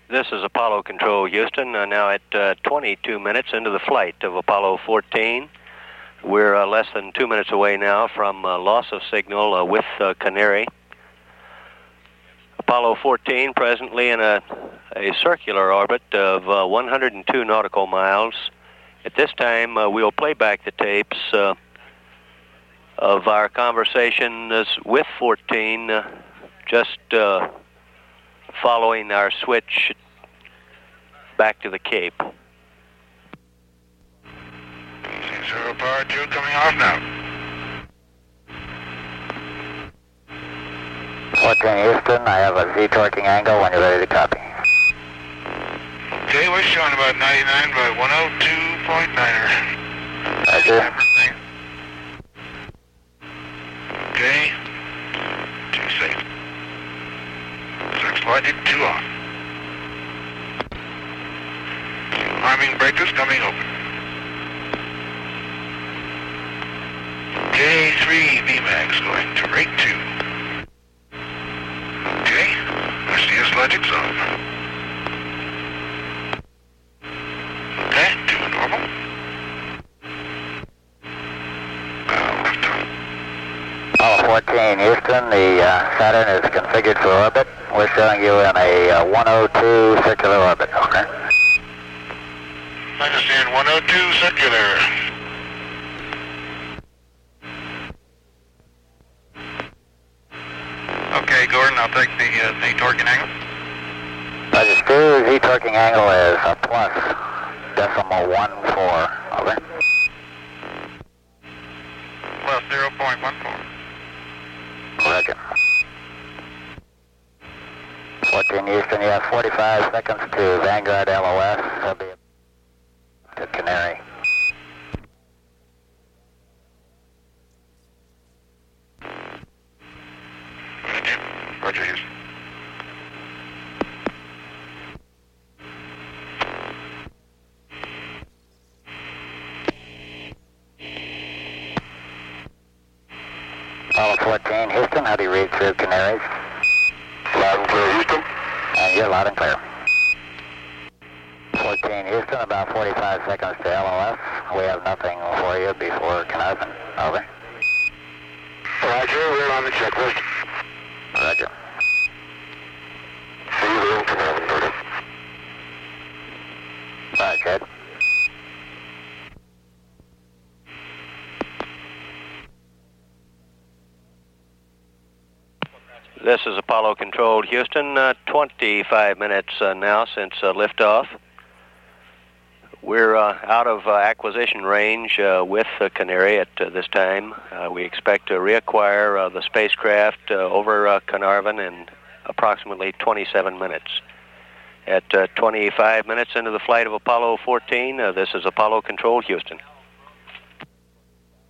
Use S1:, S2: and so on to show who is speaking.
S1: This is Apollo Control, Houston. Now at 22 minutes into the flight of Apollo 14. We're less than 2 minutes away now from loss of signal with Canary. Apollo 14 presently in a circular orbit of 102 nautical miles. At this time, we'll play back the tapes of our conversations with 14 just following our switch back to the Cape.
S2: Zero power 2 coming off now.
S3: 14 Houston, I have a Z-torquing angle when you're ready to copy.
S2: Okay, we're showing about 99 by 102.9er.
S3: Roger.
S2: Okay. 2 safe. 6 logic, 2 off. 2 arming breakers coming open. Okay, 3 VMAX going to rate 2. Okay, SDS logic zone. Okay, 2 normal. Left on.
S3: Apollo 14 Houston, the Saturn is configured for orbit. We're showing you in a 102 circular orbit, okay?
S2: I understand 102 circular. Okay, Gordon, I'll take the Z-torquing angle.
S3: Roger, Stu, Z-torquing angle is a plus .14, over.
S2: Plus 0.14.
S3: Roger. 14 Houston, you have 45 seconds to Vanguard LOS. That'll be to Canary.
S2: Roger, Houston.
S3: Apollo 14 Houston, how do you read through Canaries?
S2: Loud and clear, Houston.
S3: And you're loud and clear. 14 Houston, about 45 seconds to LOS. We have nothing for you before Carnarvon. Over.
S2: Roger, we're on the checklist.
S3: Roger.
S2: See you in Carnarvon, Gordon.
S3: Roger.
S1: This is Apollo Control, Houston. 25 minutes now since liftoff. We're out of acquisition range with Canary at this time. We expect to reacquire the spacecraft over Carnarvon in approximately 27 minutes. At 25 minutes into the flight of Apollo 14, this is Apollo Control, Houston.